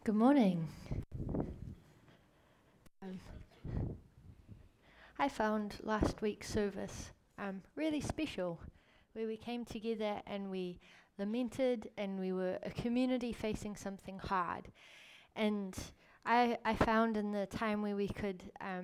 Good morning. Um, I found last week's service really special, where we came together and we lamented and we were a community facing something hard. And I found in the time where we could,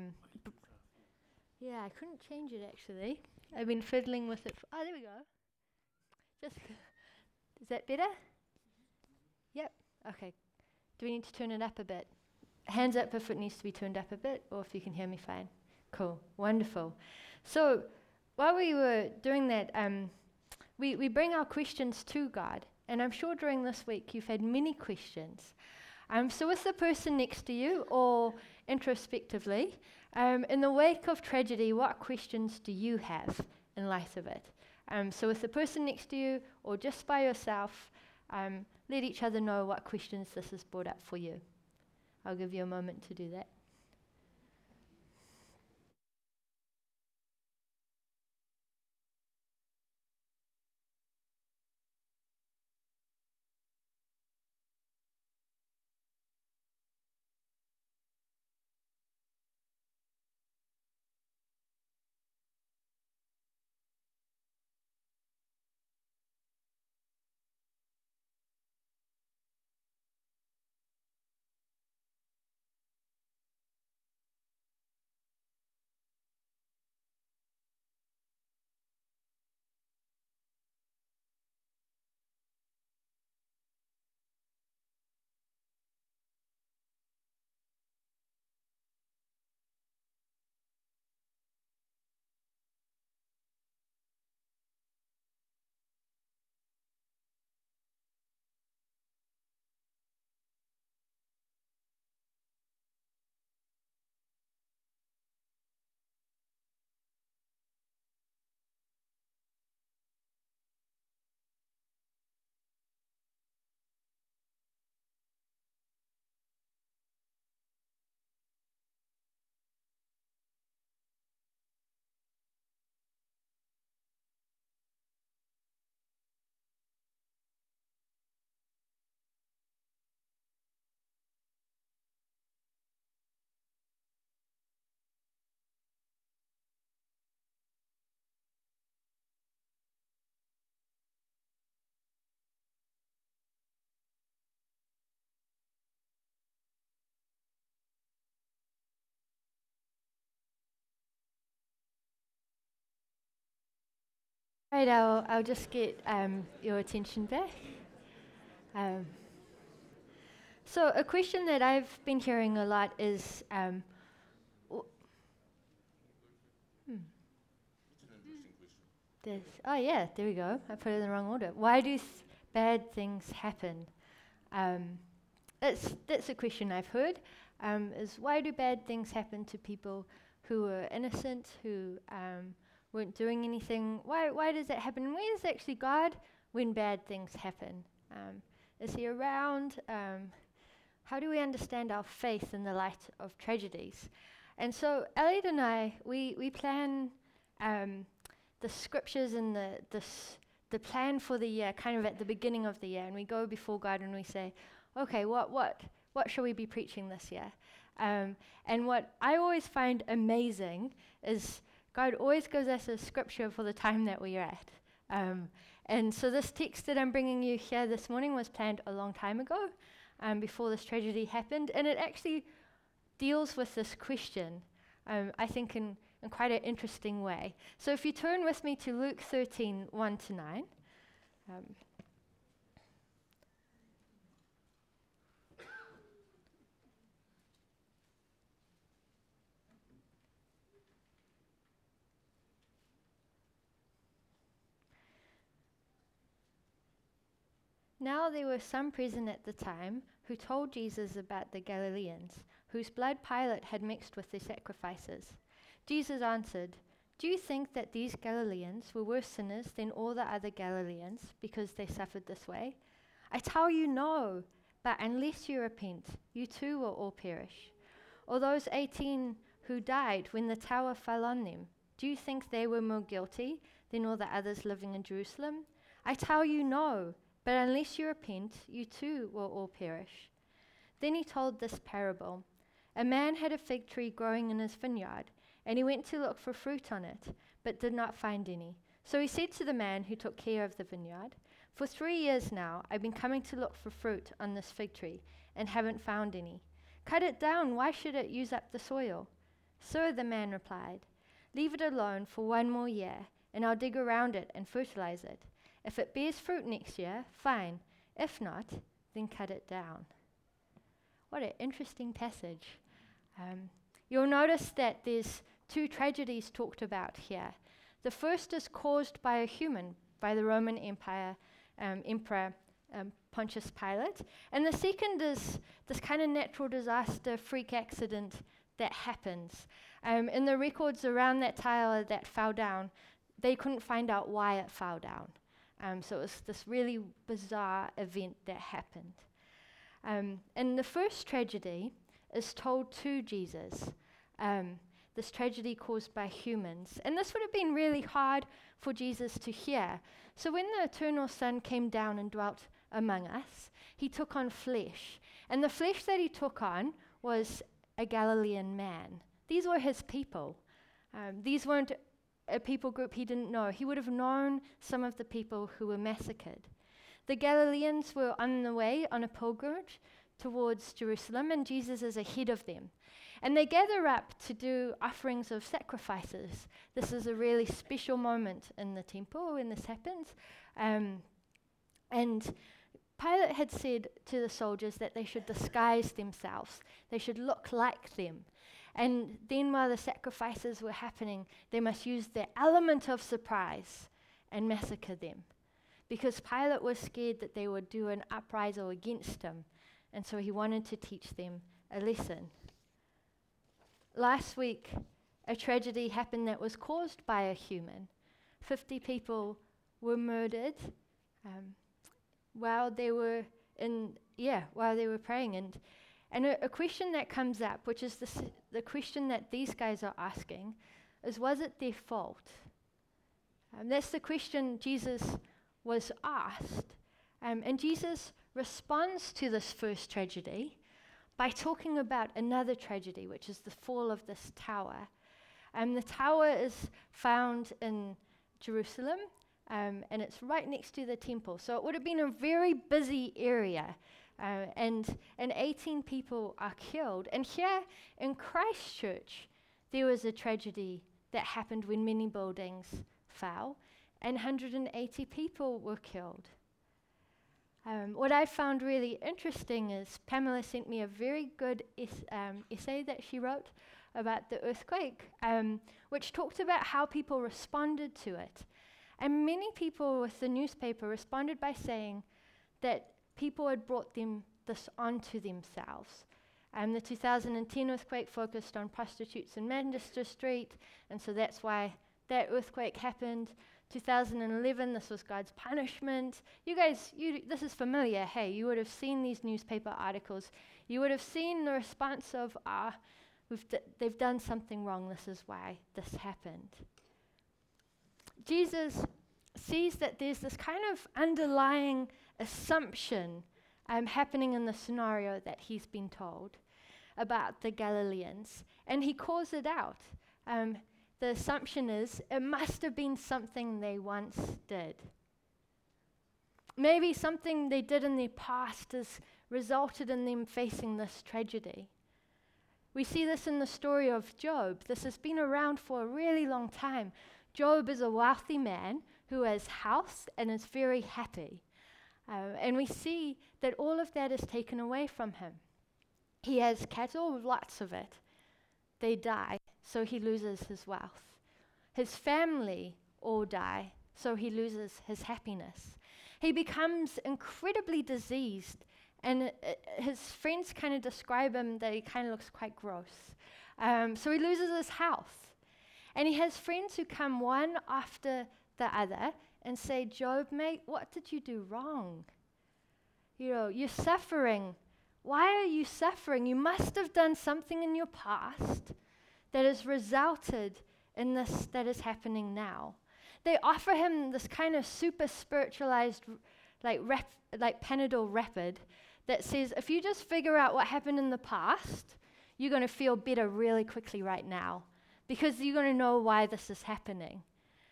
yeah, I couldn't change it actually. I've been fiddling with it. Oh, there we go. Just, is that better? Yep. Okay. Do we need to turn it up a bit? Hands up if it needs to be turned up a bit, or if you can hear me fine. Cool, wonderful. So while we were doing that, we bring our questions to God. And I'm sure during this week you've had many questions. So with the person next to you, or introspectively, in the wake of tragedy, what questions do you have in light of it? So with the person next to you, or just by yourself, let each other know what questions this has brought up for you. I'll give you a moment to do that. Right, I'll just get your attention back. Um, so a question that I've been hearing a lot is, w- hmm, oh yeah, there we go. I put it in the wrong order. Why do bad things happen? Um, that's a question I've heard. Is why do bad things happen to people who are innocent, who weren't doing anything? Why does that happen? And where is actually God when bad things happen? Is He around? How do we understand our faith in the light of tragedies? And so Elliot and I, we plan the scriptures and the plan for the year kind of at the beginning of the year, and we go before God and we say, okay, what shall we be preaching this year? And what I always find amazing is God always gives us a scripture for the time that we are at. And so this text that I'm bringing you here this morning was planned a long time ago, before this tragedy happened, and it actually deals with this question, I think, in quite an interesting way. So if you turn with me to Luke 13, 1 to 9. Um, Now there were some present at the time who told Jesus about the Galileans, whose blood Pilate had mixed with their sacrifices. Jesus answered, "Do you think that these Galileans were worse sinners than all the other Galileans because they suffered this way? I tell you, no, but unless you repent, you too will all perish. Or those 18 who died when the tower fell on them, do you think they were more guilty than all the others living in Jerusalem? I tell you, no, but unless you repent, you too will all perish. Then he told this parable. A man had a fig tree growing in his vineyard, and he went to look for fruit on it, but did not find any. So he said to the man who took care of the vineyard, "For 3 years now I've been coming to look for fruit on this fig tree, and haven't found any. Cut it down, why should it use up the soil?" "Sir," the man replied, "leave it alone for 1 more year, and I'll dig around it and fertilize it. If it bears fruit next year, fine. If not, then cut it down." What an interesting passage. You'll notice that there's 2 tragedies talked about here. The first is caused by a human, by the Roman Empire Emperor Pontius Pilate. And the second is this kind of natural disaster, freak accident that happens. In the records around that tower that fell down, they couldn't find out why it fell down. So it was this really bizarre event that happened. And the first tragedy is told to Jesus, this tragedy caused by humans. And this would have been really hard for Jesus to hear. So when the eternal Son came down and dwelt among us, he took on flesh. And the flesh that he took on was a Galilean man. These were his people. These weren't a people group he didn't know. He would have known some of the people who were massacred. The Galileans were on the way on a pilgrimage towards Jerusalem, and Jesus is ahead of them. And they gather up to do offerings of sacrifices. This is a really special moment in the temple when this happens. And Pilate had said to the soldiers that they should disguise themselves. They should look like them. And then while the sacrifices were happening, they must use the element of surprise and massacre them. Because Pilate was scared that they would do an uprisal against him. And so he wanted to teach them a lesson. Last week, a tragedy happened that was caused by a human. 50 people were murdered while they were praying. And a question that comes up, which is the question that these guys are asking, is, was it their fault? That's the question Jesus was asked. And Jesus responds to this first tragedy by talking about another tragedy, which is the fall of this tower. The tower is found in Jerusalem, and it's right next to the temple. So it would have been a very busy area, and 18 people are killed. And here in Christchurch, there was a tragedy that happened when many buildings fell, and 180 people were killed. What I found really interesting is Pamela sent me a very good essay that she wrote about the earthquake, which talked about how people responded to it. And many people with the newspaper responded by saying that people had brought this onto themselves. The 2010 earthquake focused on prostitutes in Manchester Street, and so that's why that earthquake happened. 2011, this was God's punishment. You guys, this is familiar. Hey, you would have seen these newspaper articles. You would have seen the response of, they've done something wrong. This is why this happened. Jesus sees that there's this kind of underlying assumption happening in the scenario that he's been told about the Galileans, and he calls it out. The assumption is it must have been something they once did. Maybe something they did in their past has resulted in them facing this tragedy. We see this in the story of Job. This has been around for a really long time. Job is a wealthy man who has house and is very happy. And we see that all of that is taken away from him. He has cattle, lots of it. They die, so he loses his wealth. His family all die, so he loses his happiness. He becomes incredibly diseased, and his friends kind of describe him that he kind of looks quite gross. So he loses his health. And he has friends who come one after the other and say, "Job, mate, what did you do wrong? You're suffering. Why are you suffering? You must have done something in your past that has resulted in this that is happening now." They offer him this kind of super spiritualized, like Panadol Rapid, that says if you just figure out what happened in the past, you're going to feel better really quickly right now because you're going to know why this is happening.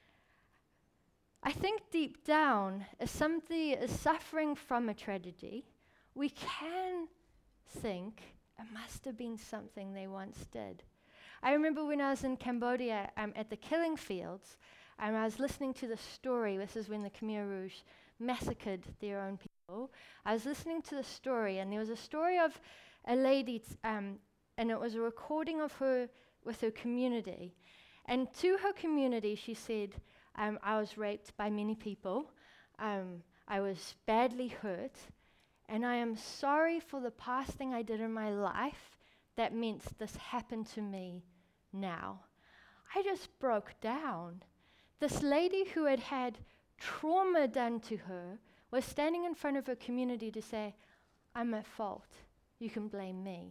I think deep down, if somebody is suffering from a tragedy, we can think it must have been something they once did. I remember when I was in Cambodia at the killing fields, I was listening to the story. This is when the Khmer Rouge massacred their own people. I was listening to the story, and there was a story of a lady, and it was a recording of her with her community. And to her community, she said, I was raped by many people. I was badly hurt. And I am sorry for the past thing I did in my life that meant this happened to me now. I just broke down. This lady who had had trauma done to her was standing in front of her community to say, I'm at fault. You can blame me.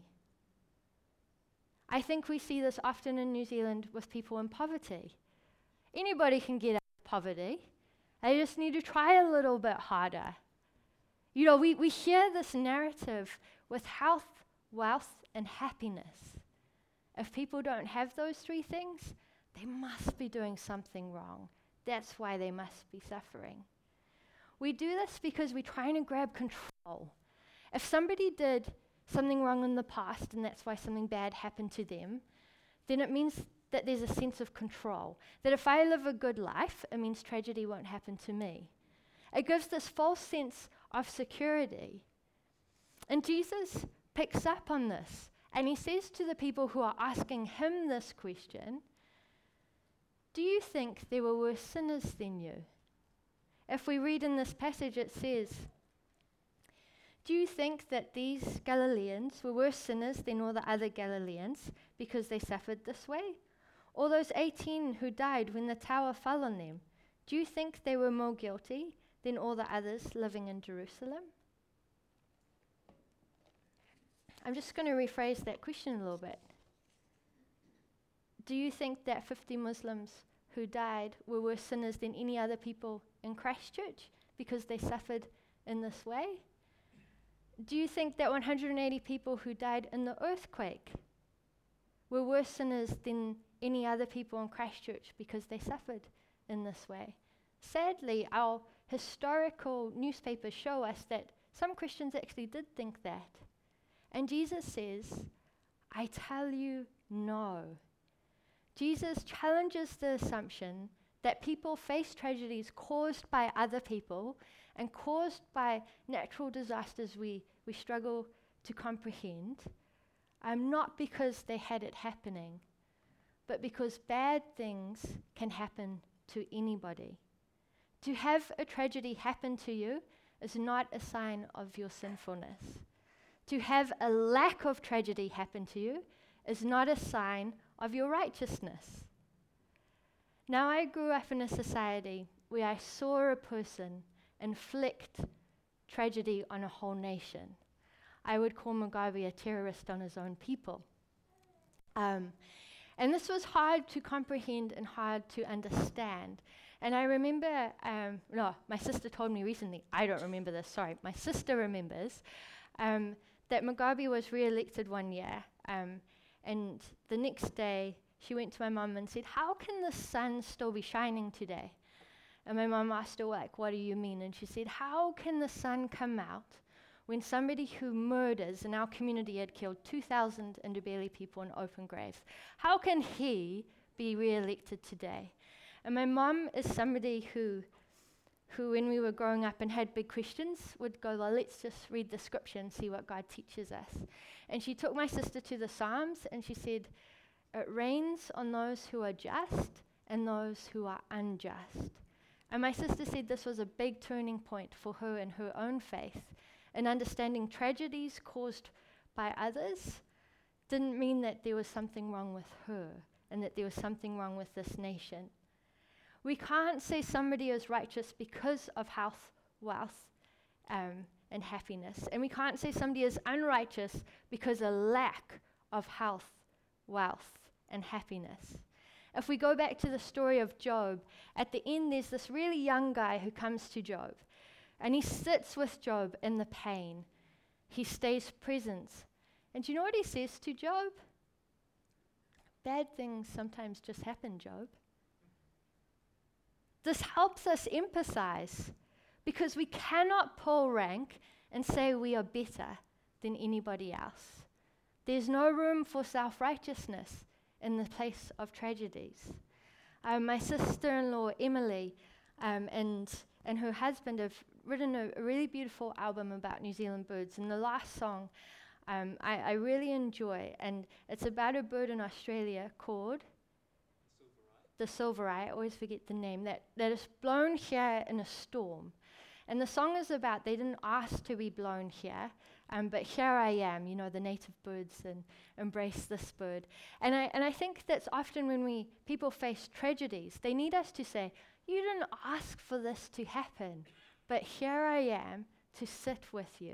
I think we see this often in New Zealand with people in poverty. Anybody can get out of poverty. They just need to try a little bit harder. You know, we hear this narrative with health, wealth, and happiness. If people don't have those three things, they must be doing something wrong. That's why they must be suffering. We do this because we're trying to grab control. If somebody did something wrong in the past and that's why something bad happened to them, then it means that there's a sense of control. That if I live a good life, it means tragedy won't happen to me. It gives this false sense of security. And Jesus picks up on this, and he says to the people who are asking him this question, do you think there were worse sinners than you? If we read in this passage, it says, do you think that these Galileans were worse sinners than all the other Galileans because they suffered this way? Or those 18 who died when the tower fell on them, do you think they were more guilty than all the others living in Jerusalem? I'm just going to rephrase that question a little bit. Do you think that 50 Muslims who died were worse sinners than any other people in Christchurch because they suffered in this way? Do you think that 180 people who died in the earthquake were worse sinners than any other people in Christchurch because they suffered in this way? Sadly, our historical newspapers show us that some Christians actually did think that. And Jesus says, I tell you no. Jesus challenges the assumption that people face tragedies caused by other people and caused by natural disasters we struggle to comprehend, not because they had it happening, but because bad things can happen to anybody. To have a tragedy happen to you is not a sign of your sinfulness. To have a lack of tragedy happen to you is not a sign of your righteousness. Now, I grew up in a society where I saw a person inflict tragedy on a whole nation. I would call Mugabe a terrorist on his own people. And this was hard to comprehend and hard to understand. And I remember, my sister told me recently, I don't remember this, sorry, my sister remembers, that Mugabe was re-elected one year. And the next day, she went to my mum and said, how can the sun still be shining today? And my mum asked her, like, what do you mean? And she said, how can the sun come out when somebody who murders in our community had killed 2,000 Ndebele people in open graves? How can he be re-elected today? And my mum is somebody who when we were growing up and had big questions, would go, well, let's just read the scripture and see what God teaches us. And she took my sister to the Psalms and she said, it rains on those who are just and those who are unjust. And my sister said this was a big turning point for her in her own faith. And understanding tragedies caused by others didn't mean that there was something wrong with her and that there was something wrong with this nation. We can't say somebody is righteous because of health, wealth, and happiness. And we can't say somebody is unrighteous because of lack of health, wealth, and happiness. If we go back to the story of Job, at the end there's this really young guy who comes to Job. And he sits with Job in the pain. He stays present. And do you know what he says to Job? Bad things sometimes just happen, Job. This helps us emphasize because we cannot pull rank and say we are better than anybody else. There's no room for self-righteousness in the place of tragedies. My sister-in-law, Emily, and her husband have written a really beautiful album about New Zealand birds. And the last song I really enjoy, and it's about a bird in Australia called the silvereye. I always forget the name, that is blown here in a storm. And the song is about, they didn't ask to be blown here, but here I am, the native birds and embrace this bird. And I think that's often when people face tragedies, they need us to say, you didn't ask for this to happen, but here I am to sit with you.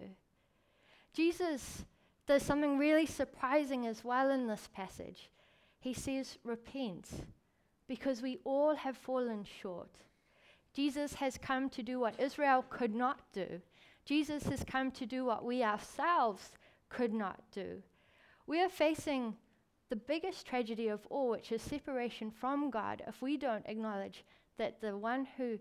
Jesus does something really surprising as well in this passage. He says, repent, because we all have fallen short. Jesus has come to do what Israel could not do. Jesus has come to do what we ourselves could not do. We are facing the biggest tragedy of all, which is separation from God, if we don't acknowledge that the one who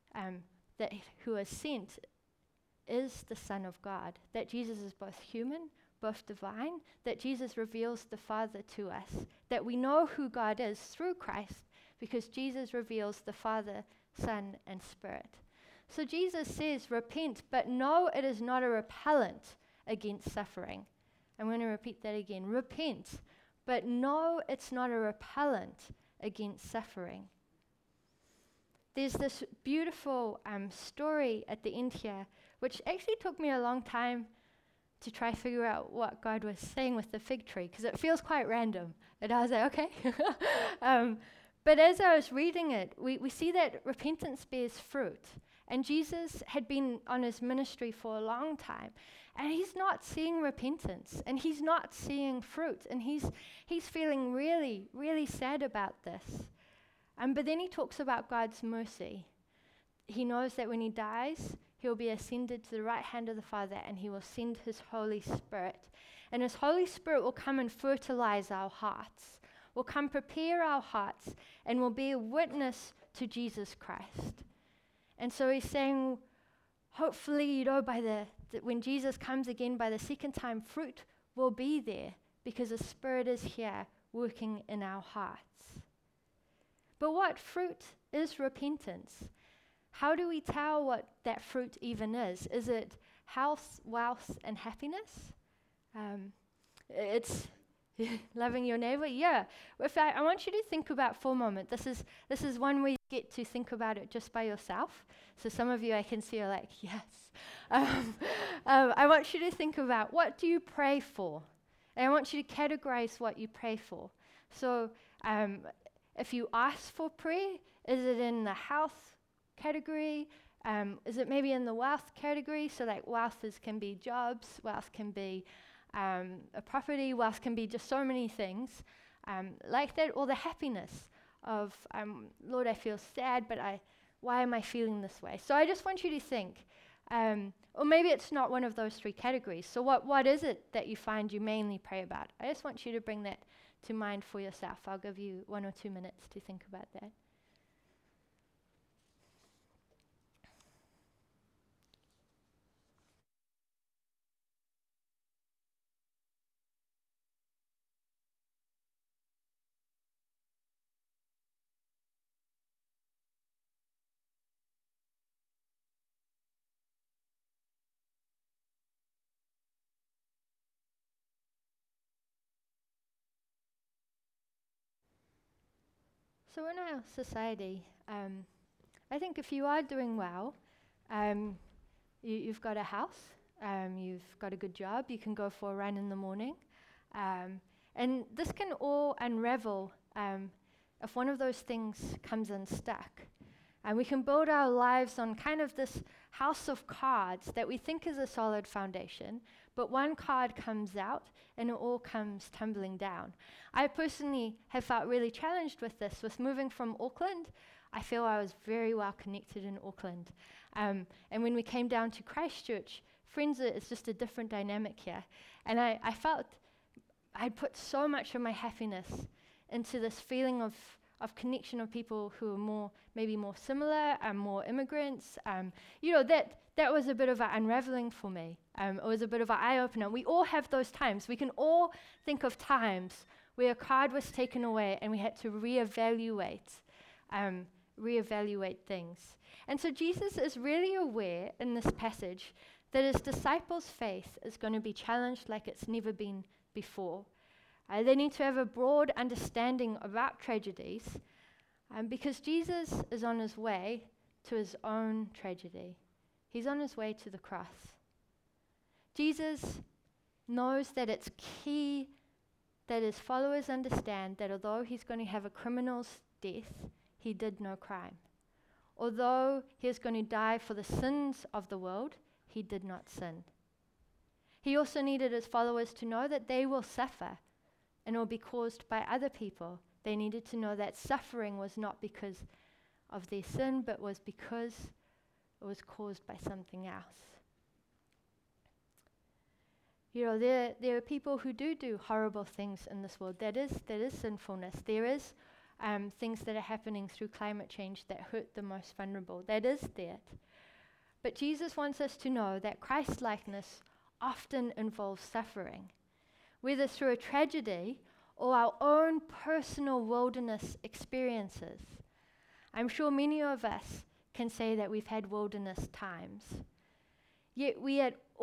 is sent is the Son of God, that Jesus is both human, both divine, that Jesus reveals the Father to us, that we know who God is through Christ because Jesus reveals the Father, Son, and Spirit. So Jesus says, repent, but no, it is not a repellent against suffering. I'm going to repeat that again. Repent, but no, it's not a repellent against suffering. There's this beautiful story at the end here, which actually took me a long time to try to figure out what God was saying with the fig tree, because it feels quite random. And I was like, okay. But as I was reading it, we see that repentance bears fruit. And Jesus had been on his ministry for a long time, and he's not seeing repentance, and he's not seeing fruit, and he's feeling really, really sad about this. But then he talks about God's mercy. He knows that when he dies, he'll be ascended to the right hand of the Father, and he will send his Holy Spirit. And his Holy Spirit will come and fertilize our hearts, will come prepare our hearts, and will be a witness to Jesus Christ. And so he's saying, hopefully, when Jesus comes again by the second time, fruit will be there because the Spirit is here working in our hearts. But what fruit is repentance? How do we tell what that fruit even is? Is it health, wealth, and happiness? It's loving your neighbor? Yeah. I want you to think about for a moment. This is one where you get to think about it just by yourself. So some of you I can see are like, yes. I want you to think about, what do you pray for? And I want you to categorize what you pray for. So if you ask for prayer, is it in the health category? Is it maybe in the wealth category? So like wealth can be jobs, wealth can be a property, wealth can be just so many things like that, or the happiness of, Lord, I feel sad, but why am I feeling this way? So I just want you to think, or maybe it's not one of those three categories. So what is it that you find you mainly pray about? I just want you to bring that to mind for yourself. I'll give you 1 or 2 minutes to think about that. So in our society, I think if you are doing well, you've got a house, you've got a good job, you can go for a run in the morning, and this can all unravel if one of those things comes unstuck. And we can build our lives on kind of this house of cards that we think is a solid foundation, but one card comes out and it all comes tumbling down. I personally have felt really challenged with this. With moving from Auckland, I feel I was very well connected in Auckland. And when we came down to Christchurch, friends, it's just a different dynamic here. And I felt I'd put so much of my happiness into this feeling of connection of people who are maybe more similar, more immigrants. That was a bit of an unraveling for me. It was a bit of an eye-opener. We all have those times. We can all think of times where a card was taken away and we had to reevaluate things. And so Jesus is really aware in this passage that his disciples' faith is going to be challenged like it's never been before. They need to have a broad understanding about tragedies because Jesus is on his way to his own tragedy. He's on his way to the cross. Jesus knows that it's key that his followers understand that although he's going to have a criminal's death, he did no crime. Although he is going to die for the sins of the world, he did not sin. He also needed his followers to know that they will suffer and it will be caused by other people. They needed to know that suffering was not because of their sin, but was because it was caused by something else. There are people who do horrible things in this world. That is sinfulness. There is things that are happening through climate change that hurt the most vulnerable. That is that. But Jesus wants us to know that Christ-likeness often involves suffering, whether through a tragedy or our own personal wilderness experiences. I'm sure many of us can say that we've had wilderness times. Yet we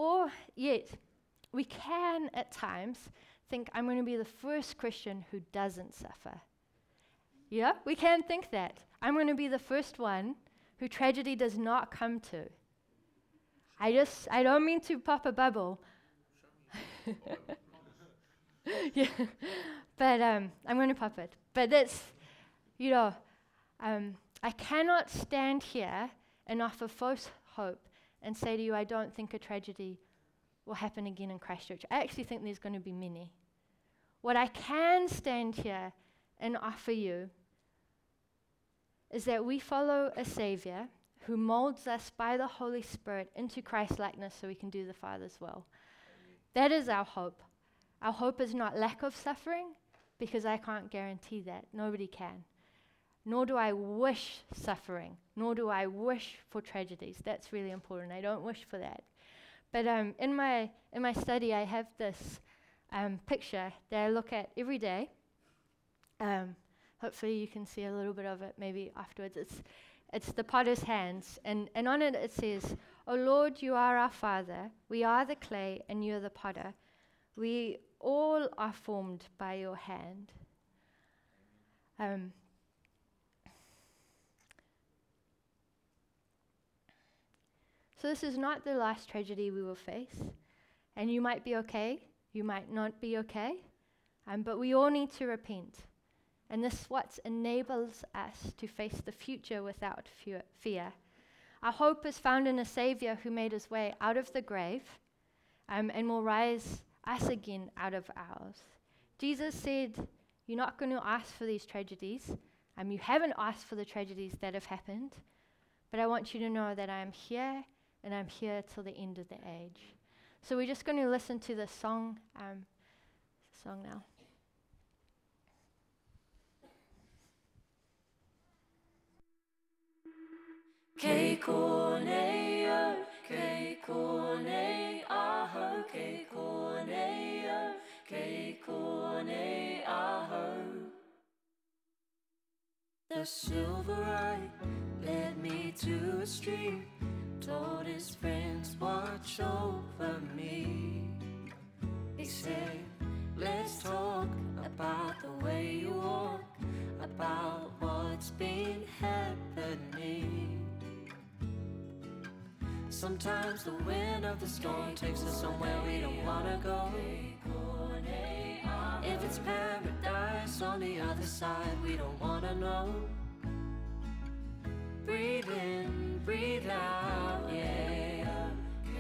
can at times think, I'm going to be the first Christian who doesn't suffer. Yeah, we can think that. I'm going to be the first one who tragedy does not come to. I don't mean to pop a bubble. Yeah, but I'm going to pop it. But that's, I cannot stand here and offer false hope and say to you, I don't think a tragedy will happen again in Christchurch. I actually think there's going to be many. What I can stand here and offer you is that we follow a Savior who molds us by the Holy Spirit into Christ-likeness so we can do the Father's will. That is our hope. Our hope is not lack of suffering, because I can't guarantee that. Nobody can. Nor do I wish suffering, nor do I wish for tragedies. That's really important. I don't wish for that. But in my study, I have this picture that I look at every day. Hopefully you can see a little bit of it maybe afterwards. It's the potter's hands, and on it it says, "O Lord, you are our Father. We are the clay, and you are the potter. We all are formed by your hand." So this is not the last tragedy we will face, and you might be okay, you might not be okay, but we all need to repent. And this is what enables us to face the future without fear. Our hope is found in a Savior who made his way out of the grave and will rise us again out of ours. Jesus said, you're not going to ask for these tragedies. You haven't asked for the tragedies that have happened, but I want you to know that I am here, and I'm here till the end of the age. So we're just going to listen to this song now. Ke kone, aho, ke kone, aho. The silver eye led me to a stream, told his friends, watch over me. He said, let's talk about the way you walk, about what's been happening. Sometimes the wind of the storm takes us somewhere we don't wanna go. If it's paradise on the other side, we don't wanna know. Breathe in, breathe out, yeah.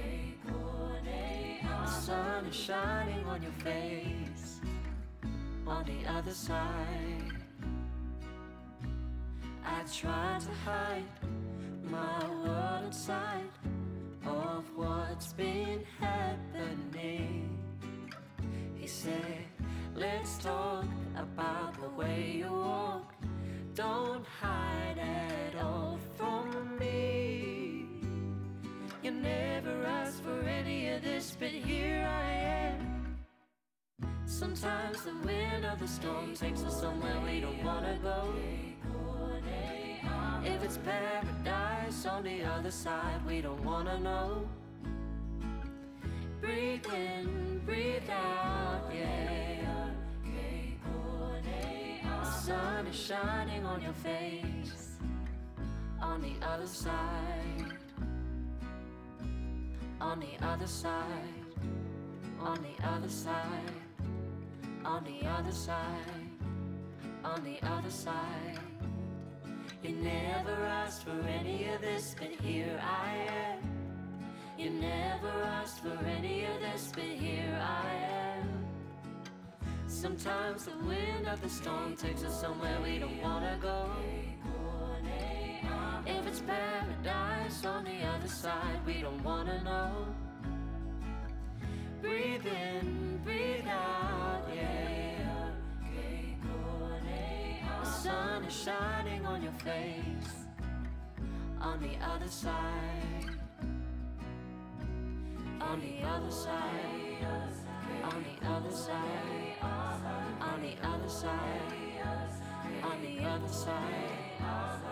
The sun is shining on your face on the other side. I tried to hide my world inside, of what's been happening. He said, let's talk about the way you walk. Don't hide at all from me. You never asked for any of this, but here I am. Sometimes the wind of the storm takes us somewhere we don't wanna go. If it's paradise on the other side, we don't wanna know. Breathe in, breathe out, yeah. The sun is shining on your face. On the other side. On the other side. On the other side. On the other side. On the other side. You never asked for any of this, but here I am. You never asked for any of this, but here I am. Sometimes the wind of the storm takes us somewhere we don't wanna go. If it's paradise on the other side, we don't wanna know. Breathe in, breathe out, yeah. The sun is shining on your face. On the other side. On the other side. On the other side. On the other side. On the other side.